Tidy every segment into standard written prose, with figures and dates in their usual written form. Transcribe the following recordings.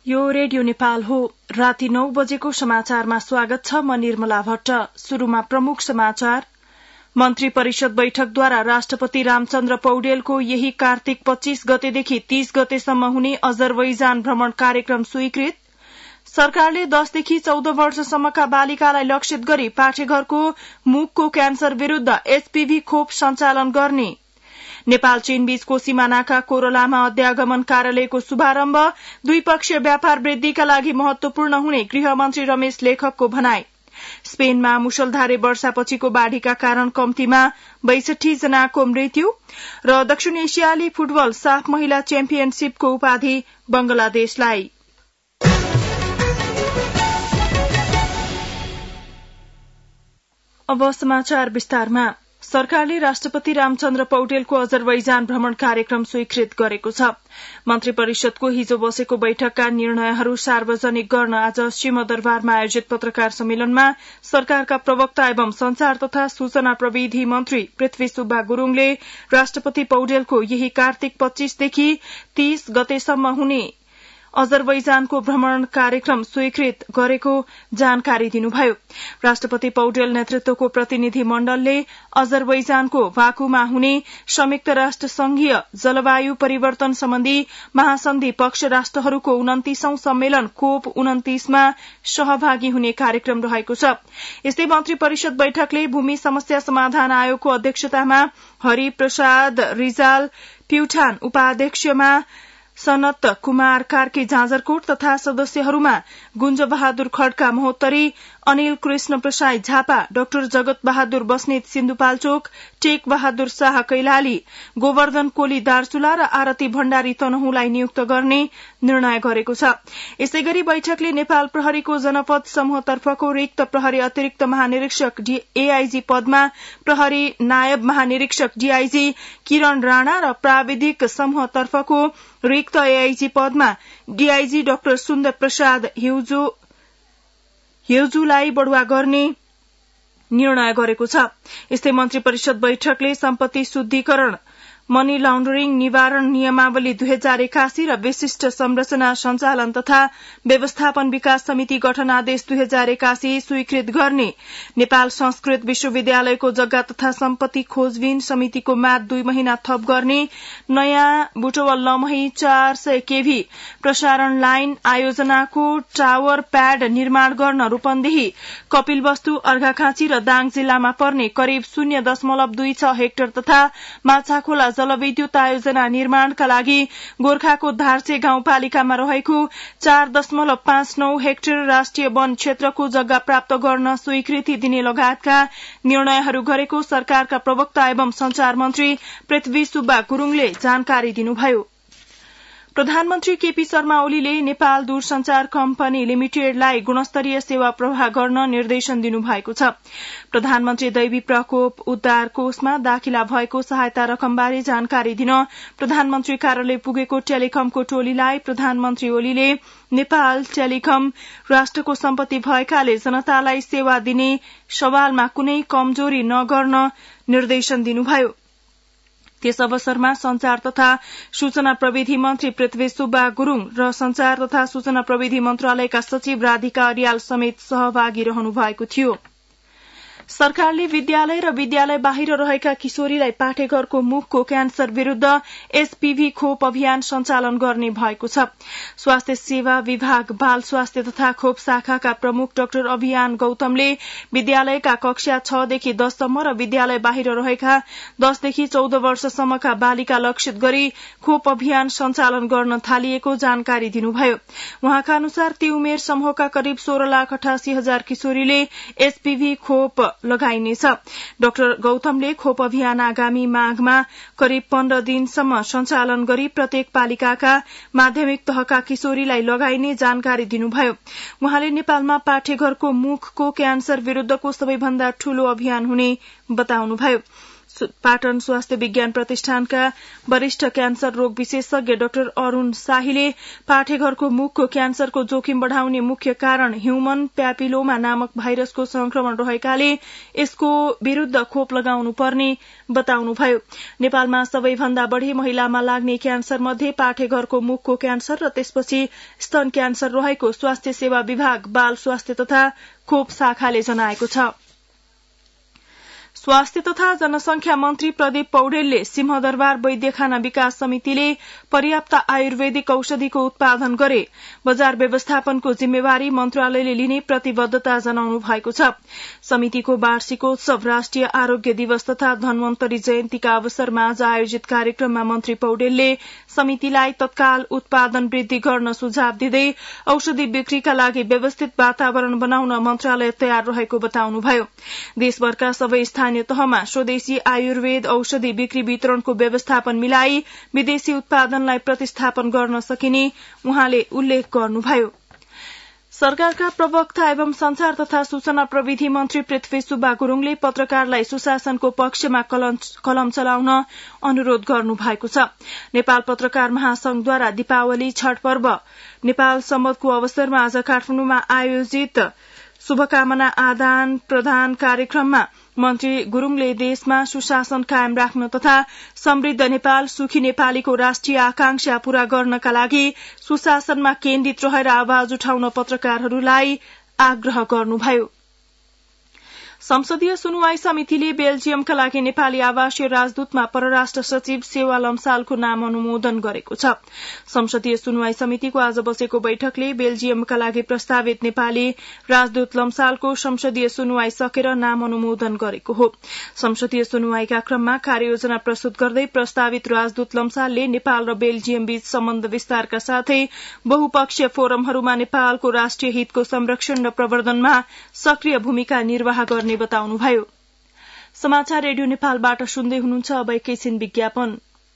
यो रेडियो नेपाल हो। राति 9 बजेको समाचारमा स्वागत छ। म निर्मला भट्ट। शुरूमा प्रमुख समाचार। मन्त्री परिषद बैठकद्वारा राष्ट्रपति रामचन्द्र पौडेलको यही कार्तिक 25 गतेदेखि 30 गतेसम्म हुने अजरबैजान भ्रमण कार्यक्रम स्वीकृत। सरकारले 10 देखि 14 वर्षसम्मका बालिकालाई लक्षित गरी पाठेघरको मुखको क्यान्सर विरूद्ध एचपीभी खोप सञ्चालन गर्ने। नेपाल चीन बीचको सीमानाका कोरलामा अध्यागमन कार्यालयको शुभारम्भ। द्विपक्षीय व्यापार वृद्धिका लागि महत्वपूर्ण हुने गृहमन्त्री रमेश लेखकको भनाई। स्पेनमा मुसलधारे वर्षापछिको बाढ़ीका कारण कम्तीमा 62 जनाको मृत्यु र दक्षिण एसियाली फुटबल साफ महिला च्याम्पियनशीपको उपाधि बंगलादेशलाई। अब समाचार विस्तारमा। सरकारले राष्ट्रपति रामचन्द्र पौडेलको अजरबैजान भ्रमण कार्यक्रम स्वीकृत गरेको छ। मन्त्री परिषदको हिजो बसेको बैठकका निर्णयहरू सार्वजनिक गर्न आज सिंहदरबारमा आयोजित पत्रकार सम्मेलनमा सरकारका प्रवक्ता एवं संचार तथा सूचना प्रविधि मन्त्री पृथ्वी सुब्बा गुरूङले राष्ट्रपति पौडेलको यही कार्तिक 25 देखि 30 गतेसम्म हुने अजरबैजानको भ्रमण कार्यक्रम स्वीकृत गरेको जानकारी दिनुभयो। राष्ट्रपति पौडेल नेतृत्वको प्रतिनिधि मण्डलले अजरबैजानको बाकुमा हुने संयुक्त राष्ट्र संघीय जलवायु परिवर्तन सम्बन्धी महासन्धि पक्ष राष्ट्रहरूको 29औं सम्मेलन कोप 29 मा सहभागी हुने कार्यक्रम रहेको छ। यस्तै मन्त्री परिषद बैठकले भूमि समस्या समाधान आयोगको अध्यक्षतामा हरिप्रसाद रिजाल प्युठान, उपाध्यक्षमा सनत कुमार कार्की जाजरकोट तथा सदस्यहरूमा गुञ्ज बहादुर खड्का महोत्तरी, अनिल कृष्ण प्रसाई झापा, डाक्टर जगत बहादुर बस्नेत सिन्धुपाल्चोक, टेक बहादुर शाह कैलाली, गोवर्धन कोली दार्चुला र आरती भण्डारी तनहुलाई नियुक्त गर्ने निर्णय गरेको छ। यसै गरी बैठकले नेपाल प्रहरीको जनपद समूहतर्फको रिक्त प्रहरी अतिरिक्त महानिरीक्षक एआईजी पदमा प्रहरी नायब महानिरीक्षक डीआईजी किरण राणा र प्राविधिक समूहतर्फको रिक्त एआईजी पदमा डीआईजी डाक्टर सुन्दर प्रसाद हेउजुलाई बढुवा गर्ने निर्णय गरेको छ। यस्तै मन्त्री परिषद बैठकले सम्पत्ति शुद्धिकरण, मनी लाण्डरिङ निवारण नियमावली 2081 र विशिष्ट संरचना सञ्चालन तथा व्यवस्थापन विकास समिति गठन आदेश 2081 स्वीकृत गर्ने, नेपाल संस्कृत विश्वविद्यालयको जग्गा तथा सम्पत्ति खोजबिन समितिको म्याद 2 महिना थप गर्ने, नयाँ बुटवल लमही 400 केभी प्रसारण लाइन आयोजनाको टावर प्याड निर्माण गर्न रूपन्देही, कपिलवस्तु, अर्घाखाँची र दाङ जिल्लामा पर्ने करिब 0.26 हेक्टर तथा माछाखोला जलविद्युत आयोजना निर्माणका लागि गोर्खाको धार्चे गाउँपालिकामा रहेको 4.59 हेक्टर राष्ट्रिय वन क्षेत्रको जग्गा प्राप्त गर्न स्वीकृति दिने लगायतका निर्णयहरू गरेको सरकारका प्रवक्ता एवं संचार मन्त्री पृथ्वी सुब्बा गुरूङले जानकारी दिनुभयो। प्रधानमन्त्री केपी शर्मा ओलीले नेपाल दूरसञ्चार कम्पनी लिमिटेडलाई गुणस्तरीय सेवा प्रवाह गर्न निर्देशन दिनुभएको छ। प्रधानमन्त्री दैवी प्रकोप उद्धार कोषमा दाखिला भएको सहायता रकमबारे जानकारी दिन प्रधानमन्त्री कार्यालय पुगेको टेलिकमको टोलीलाई प्रधानमन्त्री ओलीले नेपाल टेलिकम राष्ट्रको सम्पत्ति भएकाले जनतालाई सेवा दिने सवालमा कुनै कमजोरी नगर्न निर्देशन दिनुभयो। त्यस अवसरमा संचार तथा सूचना प्रविधि मन्त्री पृथ्वी सुब्बा गुरूङ र संचार तथा सूचना प्रविधि मन्त्रालयका सचिव राधिका अर्याल समेत सहभागी रहनु भएको थियो। सरकारले विद्यालय र विद्यालय बाहिर रहेका किशोरीलाई पाठेघरको मुखको क्यान्सर विरूद्ध एचपीभी खोप अभियान सञ्चालन गर्ने भएको छ। स्वास्थ्य सेवा विभाग बाल स्वास्थ्य तथा खोप शाखाका प्रमुख डाक्टर अभियान गौतमले विद्यालयका कक्षा 6 देखि 10 सम्म र विद्यालय बाहिर रहेका 10 देखि 14 वर्षसम्मका बालिका लक्षित गरी खोप अभियान सञ्चालन गर्न थालिएको जानकारी दिनुभयो। उहाँका अनुसार ती उमेर समूहका करिब 16,88,000 किशोरीले एचपीभी खोप लगाइनेछ। डाक्टर गौतमले खोप अभियान आगामी माघमा करिब 15 दिनसम्म सञ्चालन गरी प्रत्येक पालिकाका माध्यमिक तहका किशोरीलाई लगाइने जानकारी दिनुभयो। उहाँले नेपालमा पाठेघरको मुखको क्यान्सर विरूद्धको सबैभन्दा ठूलो अभियान हुने बताउनुभयो। पाटन स्वास्थ्य विज्ञान प्रतिष्ठानका वरिष्ठ क्यान्सर रोग विशेषज्ञ डाक्टर अरूण शाहीले पाठेघरको मुखको क्यान्सरको जोखिम बढ़ाउने मुख्य कारण ह्यूमन प्यापिलोमा नामक भाइरसको संक्रमण रहेकाले यसको विरूद्ध खोप लगाउनु पर्ने बताउनुभयो। नेपालमा सबैभन्दा बढ़ी महिलामा लाग्ने क्यान्सर मध्ये पाठेघरको मुखको क्यान्सर र त्यसपछि स्तन क्यान्सर रहेको स्वास्थ्य सेवा विभाग बाल स्वास्थ्य तथा खोप शाखाले जनाएको छ। स्वास्थ्य तथा जनसंख्या मन्त्री प्रदीप पौडेलले सिंहदरबार वैद्यखाना विकास समितिले पर्याप्त आयुर्वेदिक औषधिको उत्पादन गरे बजार व्यवस्थापनको जिम्मेवारी मन्त्रालयले लिने प्रतिबद्धता जनाउनु भएको छ। समितिको वार्षिकोत्सव राष्ट्रिय आरोग्य दिवस तथा धन्वन्तरी जयन्तीका अवसरमा आज आयोजित कार्यक्रममा मन्त्री पौडेलले समितिलाई तत्काल उत्पादन वृद्धि गर्न सुझाव दिँदै औषधि बिक्रीका लागि व्यवस्थित वातावरण बनाउन मन्त्रालय तयार रहेको बताउनुभयो। देशभरका सबै स्थानीय तहमा स्वदेशी आयुर्वेद औषधि बिक्री वितरणको व्यवस्थापन मिलाई विदेशी उत्पादनलाई प्रतिस्थापन गर्न सकिने उहाँले उल्लेख गर्नुभयो। सरकारका प्रवक्ता एवं संचार तथा सूचना प्रविधि मन्त्री पृथ्वी सुब्बा गुरूङले पत्रकारलाई सुशासनको पक्षमा कलम चलाउन अनुरोध गर्नु भएको छ। नेपाल पत्रकार महासंघद्वारा दीपावली छठ पर्व नेपाल सम्वतको अवसरमा आज काठमाडौँमा आयोजित शुभकामना आदान प्रदान कार्यक्रममा मन्त्री गुरूङले देशमा सुशासन कायम राख्न तथा समृद्ध नेपाल सुखी नेपालीको राष्ट्रिय आकांक्षा पूरा गर्नका लागि सुशासनमा केन्द्रित रहेर आवाज उठाउन पत्रकारहरूलाई आग्रह गर्नुभयो। संसदीय सुनवाई समितिले बेल्जियमका लागि नेपाली आवासीय राजदूतमा परराष्ट्र सचिव सेवा लम्सालको नाम अनुमोदन गरेको छ। संसदीय सुनवाई समितिको आज बसेको बैठकले बेल्जियमका लागि प्रस्तावित नेपाली राजदूत लम्सालको संसदीय सुनवाई सकेर नाम अनुमोदन गरेको हो। संसदीय सुनवाईका क्रममा कार्ययोजना प्रस्तुत गर्दै प्रस्तावित राजदूत लम्सालले नेपाल र बेल्जियम बीच सम्बन्ध विस्तारका साथै बहुपक्षीय फोरमहरूमा नेपालको राष्ट्रिय हितको संरक्षण र प्रवर्धनमा सक्रिय भूमिका निर्वाह गर्ने बताउनुभयो। समाचार रेडियो नेपालबाट सुन्दै हुनुहुन्छ। अब एकैछिन विज्ञापन।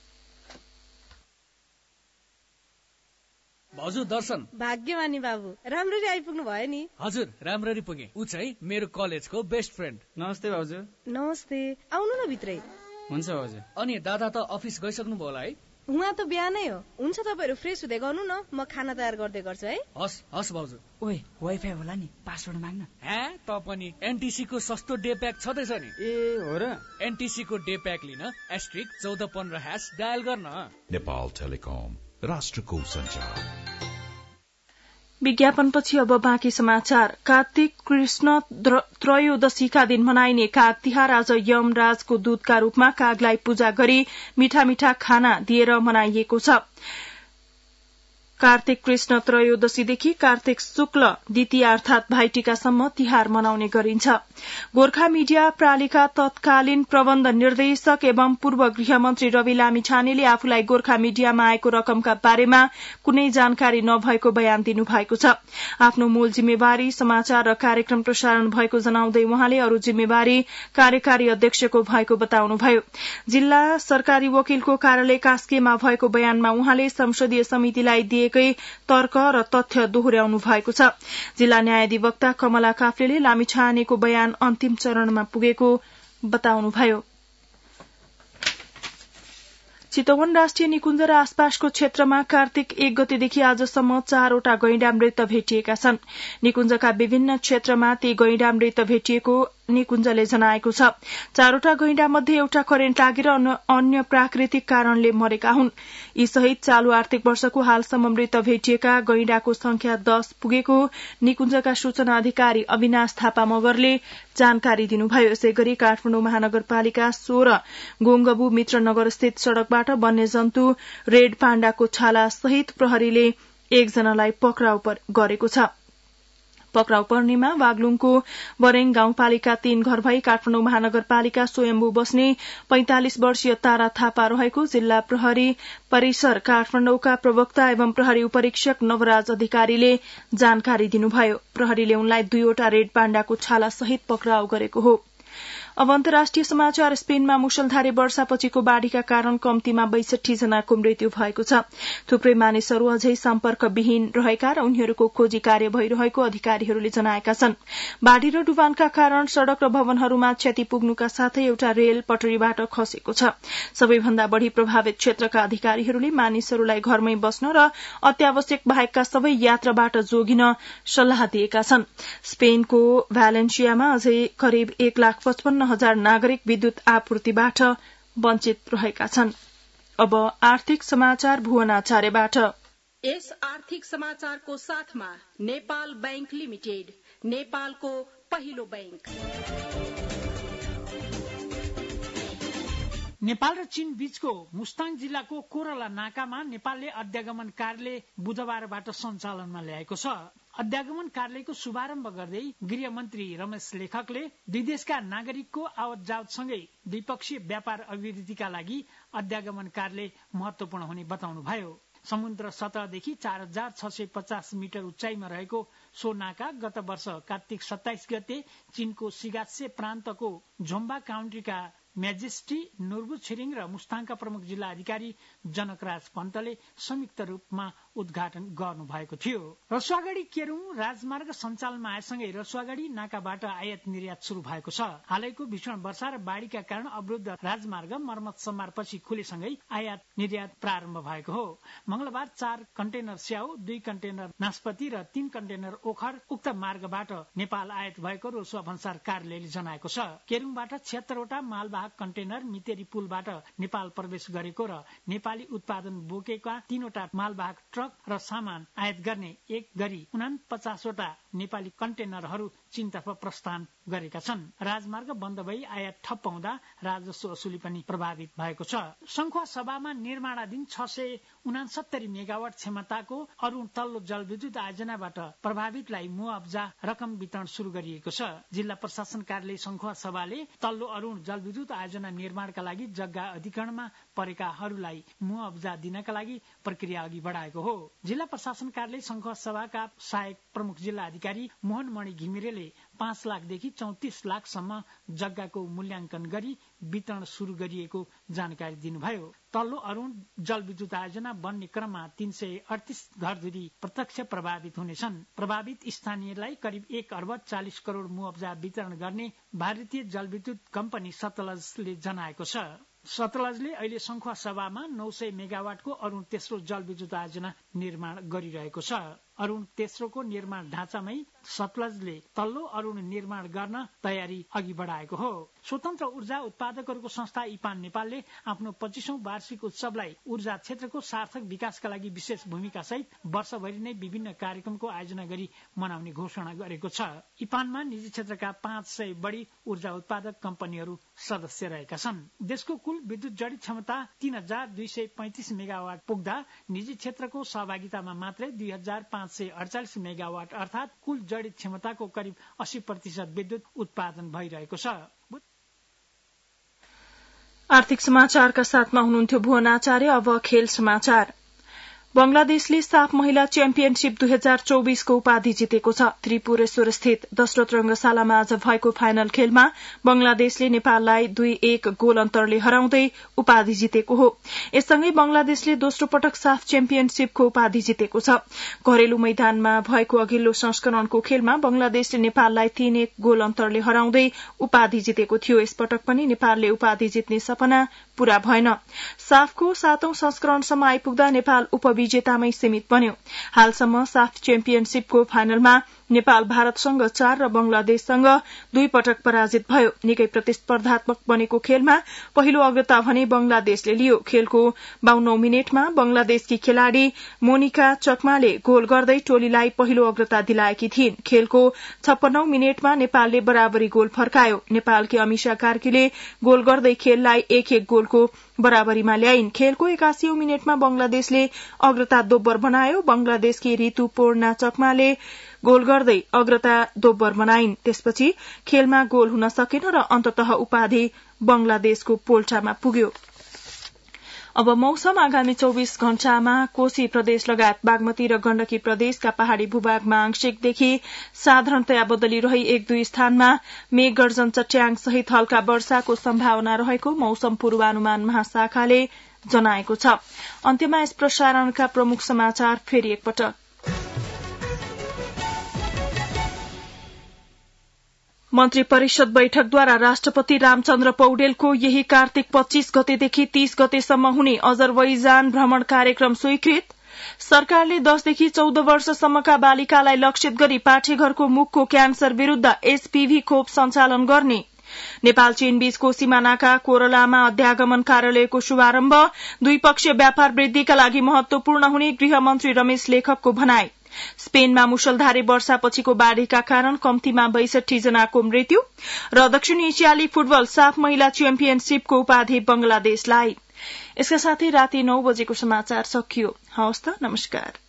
भाउजू दर्शन भाग्यमानी बाबु राम्ररी आइपुग्नु भयो नि। हजुर राम्ररी पुगे। उ चाहिँ मेरो कलेजको बेस्ट फ्रेन्ड। नमस्ते भाउजू। नमस्ते, आउनु न भित्रै। हुन्छ भाउजू। अनि दादा त अफिस गइसक्नु भयो होला है? उहाँ त बिहानै हो। हुन्छ तपाईहरु फ्रेश हुँदै गर्नु न, म खाना तयार गर्दै गर्छु है। हस् हस् भाउजू। ओए वाइफाई होला नि, पासवर्ड माग्न। हे त पनि एनटीसी को सस्तो डे प्याक छदैछ नि। ए हो र? एनटीसी को डे प्याक लिन *1415# डायल गर्न। नेपाल टेलिकम राष्ट्रको सञ्चार। विज्ञापनपछि अब बाँकी समाचार। कार्तिक कृष्ण त्रयोदशीका दिन मनाइने काग तिहार आज यमराजको दूतका रूपमा कागलाई पूजा गरी मिठा मिठा खाना दिएर मनाइएको छ। कार्तिक कृष्ण त्रयोदशीदेखि कार्तिक शुक्ल द्वितीय अर्थात भाइटीकासम्म तिहार मनाउने गरिन्छ। गोर्खा मीडिया प्रालिका तत्कालीन प्रबन्ध निर्देशक एवं पूर्व गृहमन्त्री रवि लामिछानेले आफूलाई गोर्खा मीडियामा आएको रकमका बारेमा कुनै जानकारी नभएको बयान दिनुभएको छ। आफ्नो मूल जिम्मेवारी समाचार र कार्यक्रम प्रसारण भएको जनाउँदै उहाँले अरू जिम्मेवारी कार्यकारी अध्यक्षको भएको बताउनुभयो। जिल्ला सरकारी वकिलको कार्यालय कास्कीमा भएको बयानमा उहाँले संसदीय समितिलाई दिए तर्क र तथ्य दोहोर्याउनु भएको छ। जिल्ला न्यायाधिवक्ता कमला काफ्लेले लामिछानेको बयान अन्तिम चरणमा पुगेको बताउनुभयो। चितवन राष्ट्रिय निकुञ्ज र आसपासको क्षेत्रमा कार्तिक 1 गतेदेखि आजसम्म 4वटा गैंडा मृत भेटिएका छन्। निकुञ्जका विभिन्न क्षेत्रमा ती गैंडा मृत भेटिएको निकुञ्जले जनाएको छ। 4वटा गैंडा मध्ये एउटा करेन्ट लागेर अन्य प्राकृतिक कारणले मरेका हुन्। यी सहित चालू आर्थिक वर्षको हालसम्म मृत भेटिएका गैंडाको संख्या 10 पुगेको निकुञ्जका सूचना अधिकारी अविनाश थापा मगरले जानकारी दिनुभयो। यसै गरी काठमाडौँ महानगरपालिका 16 गोङगबु मित्रनगर स्थित सड़कबाट वन्यजन्तु रेड पाण्डाको छाला सहित प्रहरीले 1 जनालाई पक्राउ गरेको छ। पक्राउ पर्नेमा बागलुङको बरेङ गाउँपालिका 3 घर भई काठमाडौँ महानगरपालिका स्वयम्भू बस्ने 45 वर्षीय तारा थापा रहेको जिल्ला प्रहरी परिसर काठमाडौँका प्रवक्ता एवं प्रहरी उपरीक्षक नवराज अधिकारीले जानकारी दिनुभयो। प्रहरीले उनलाई 2वटा रेड पाण्डाको छाला सहित पक्राउ गरेको हो। अब अन्तर्राष्ट्रिय समाचार। स्पेनमा मुसलधारे वर्षापछिको बाढ़ीका कारण कम्तीमा 62 जनाको मृत्यु भएको छ। थुप्रै मानिसहरू अझै सम्पर्कविहीन रहेका र उनीहरूको खोजी कार्य भइरहेको अधिकारीहरूले जनाएका छन्। बाढ़ी र डुबानका कारण सड़क र भवनहरूमा क्षति पुग्नुका साथै एउटा रेल पटरीबाट खसेको छ। सबैभन्दा बढ़ी प्रभावित क्षेत्रका अधिकारीहरूले मानिसहरूलाई घरमै बस्न र अत्यावश्यक बाहेकका सबै यात्राबाट जोगिन सल्लाह दिएका छन्। स्पेनको भ्यालेन्सियामा अझै करिब 1,55,000 नागरिक विद्युत आपूर्तिबाट वञ्चित रहेका छन्। अब आर्थिक समाचार भुवनाचार्यबाट। यस आर्थिक समाचारको साथमा नेपाल बैंक लिमिटेड, नेपालको पहिलो बैंक। नेपाल र चीन बीचको मुस्ताङ जिल्लाको कोरला नाकामा नेपालले अध्यागमन कार्यालय बुधबारबाट सञ्चालनमा ल्याएको छ। अध्यागमन कार्यालयको शुभारम्भ गर्दै गृहमन्त्री रमेश लेखकले दुई देशका नागरिकको आवत जावतसँगै द्विपक्षीय व्यापार अभिवृद्धिका लागि अध्यागमन कार्यालय महत्वपूर्ण हुने बताउनुभयो। समुद्र सतहदेखि 4,650 मिटर उचाइमा रहेको सो नाका गत वर्ष कार्तिक 27 गते चीनको सिगात्से प्रान्तको झोम्बा काउन्टीका म्याजिस्ट्री नुर्बु छिरिङ र मुस्ताङका प्रमुख जिल्ला अधिकारी जनकराज पन्तले संयुक्त रूपमा उद्घाटन गर्नु भएको थियो। रसुवागढी केरुङ राजमार्ग सञ्चालनमा आएसँगै रसुवागढी नाकाबाट आयात निर्यात शुरू भएको छ। हालैको भीषण वर्षा र बाढ़ीका कारण अवरुद्ध राजमार्ग मर्मत सम्मारपछि खुलेसँगै आयात निर्यात प्रारम्भ भएको हो। मंगलबार 4 कन्टेनर स्याउ, 2 कन्टेनर नास्पति र 3 कन्टेनर ओखर उक्त मार्गबाट नेपाल आयात भएको रसुवा भन्सार कार्यालयले जनाएको छ। केरुङबाट 76 वटा मालवाहक कन्टेनर मितेरी पुलबाट नेपाल प्रवेश गरेको र नेपाली उत्पादन बोकेका 3 वटा मालवाहक ट्रक र सामान आयात गर्ने एक गरी 49 वटा नेपाली कन्टेनरहरू चीनतर्फ प्रस्थान गरेका छन्। राजमार्ग बन्द भई आयात ठप्प हुँदा राजस्व असुली पनि प्रभावित भएको छ। संखुवा सभामा निर्माणाधीन 669 मेगावाट क्षमताको अरूण तल्लो जलविद्युत आयोजनाबाट प्रभावितलाई मुआवजा रकम वितरण शुरू गरिएको छ। जिल्ला प्रशासन कार्यालय संखुवा सभाले तल्लो अरूण जलविद्युत आयोजना निर्माणका लागि जग्गा अधिग्रहणमा परेकाहरूलाई मुआवजा दिनका लागि प्रक्रिया अघि बढाएको हो। जिल्ला प्रशासन कार्यालय संखुवा सभाका सहायक प्रमुख जिल्ला अधिकारी मोहन मणि घिमिरेले 5 लाखदेखि 34 लाखसम्म जग्गाको मूल्याङ्कन गरी वितरण शुरू गरिएको जानकारी दिनुभयो। तल्लो अरूण जलविद्युत आयोजना बन्ने क्रममा 338 घरधुरी प्रत्यक्ष प्रभावित हुनेछन्। प्रभावित स्थानीयलाई करिब 1 अर्ब 40 करोड़ मुआवजा वितरण गर्ने भारतीय जलविद्युत कम्पनी सतलजले जनाएको छ। सतलजले अहिले संखुवा सभामा 900 मेगावाटको अरूण तेस्रो जलविद्युत आयोजना निर्माण गरिरहेको छ। अरूण तेस्रोको निर्माण ढाँचामै सतलजले तल्लो अरूण निर्माण गर्न तयारी अघि बढाएको हो। स्वतन्त्र ऊर्जा उत्पादकहरूको संस्था इपान नेपालले आफ्नो 25औं वार्षिक उत्सवलाई ऊर्जा क्षेत्रको सार्थक विकासका लागि विशेष भूमिका सहित वर्षभरि नै विभिन्न कार्यक्रमको आयोजना गरी मनाउने घोषणा गरेको छ। इपानमा निजी क्षेत्रका 500 बढी ऊर्जा उत्पादक कम्पनीहरू सदस्य रहेका छन्। देशको कुल विद्युत जडित क्षमता 3235 मेगावाट पुग्दा निजी क्षेत्रको सहभागितामा मात्रै 2548 मेगावाट अर्थात कुल जडित क्षमताको करिब 80% विद्युत उत्पादन भइरहेको छ। आर्थिक समाचारका साथमा हुनुहुन्थ्यो भुवन आचार्य। अब खेल समाचार। बंगलादेशले साफ महिला च्याम्पियनशीप 2024 को उपाधि जितेको छ। त्रिपुरेश्वर स्थित दशरथ रंगशालामा आज भएको फाइनल खेलमा बंगलादेशले नेपाललाई 2-1 गोल अन्तरले हराउँदै उपाधि जितेको हो। यससँगै बंगलादेशले दोस्रो पटक साफ च्याम्पियनशीपको उपाधि जितेको छ। घरेलु मैदानमा भएको अघिल्लो संस्करणको खेलमा बंगलादेशले नेपाललाई 3-1 गोल अन्तरले हराउँदै उपाधि जितेको थियो। यसपटक पनि नेपालले उपाधि जित्ने सपना पूरा भएन। साफको 7औं संस्करणसम्म आइपुग्दा नेपाल उपविजेतामै सीमित बन्यो। हालसम्म साफ च्याम्पियनशीपको फाइनलमा नेपाल भारतसँग 4 र बंगलादेशसँग 2 पटक पराजित भयो। निकै प्रतिस्पर्धात्मक बनेको खेलमा पहिलो अग्रता भने बंगलादेशले लियो। खेलको 52औं मिनेटमा बंगलादेशकी खेलाड़ी मोनिका चकमाले गोल गर्दै टोलीलाई पहिलो अग्रता दिलाएकी थिइन्। खेलको 56औं मिनेटमा नेपालले बराबरी गोल फर्कायो। नेपालकी अमिषा कार्कीले गोल गर्दै खेललाई 1-1 गोलको बराबरीमा ल्याइन्। खेलको 81औं मिनेटमा बंगलादेशले अग्रता दोब्बर बनायो। बंगलादेशकी ऋतु पूर्णा चकमाले गोल गर्दै अग्रता दोब्बर बनाइन्। त्यसपछि खेलमा गोल हुन सकेन र अन्ततः उपाधि बंगलादेशको पोल्टामा पुग्यो। अब मौसम आगामी 24 घण्टामा कोशी प्रदेश लगायत बागमती र गण्डकी प्रदेशका पहाड़ी भूभागमा आंशिकदेखि साधारणतया बदली रही 1-2 स्थानमा मेघ गर्जन चट्याङ सहित हल्का वर्षाको सम्भावना रहेको मौसम पूर्वानुमान महाशाखाले जनाएको छ। अन्त्यमा यस प्रसारणका प्रमुख समाचार फेरि एकपटक। मन्त्री परिषद बैठकद्वारा राष्ट्रपति रामचन्द्र पौडेलको यही कार्तिक 25 गतेदेखि 30 गतेसम्म हुने अजरबैजान भ्रमण कार्यक्रम स्वीकृत। सरकारले 10 देखि 14 वर्षसम्मका बालिकालाई लक्षित गरी पाठेघरको मुखको क्यान्सर विरूद्ध एचपीभी खोप सञ्चालन गर्ने। नेपाल चीन बीचको सीमानाका कोरलामा अध्यागमन कार्यालयको शुभारम्भ। द्विपक्षीय व्यापार वृद्धिका लागि महत्वपूर्ण हुने गृहमन्त्री रमेश लेखकको भनाई। स्पेनमा मुसलधारे वर्षापछिको बाढ़ीका कारण कम्तीमा 62 जनाको मृत्यु र दक्षिण एसियाली फुटबल साफ महिला च्याम्पियनशीपको उपाधि बंगलादेशलाई। यसका साथै राति 9 बजेको समाचार सकियो। हवस् त, नमस्कार।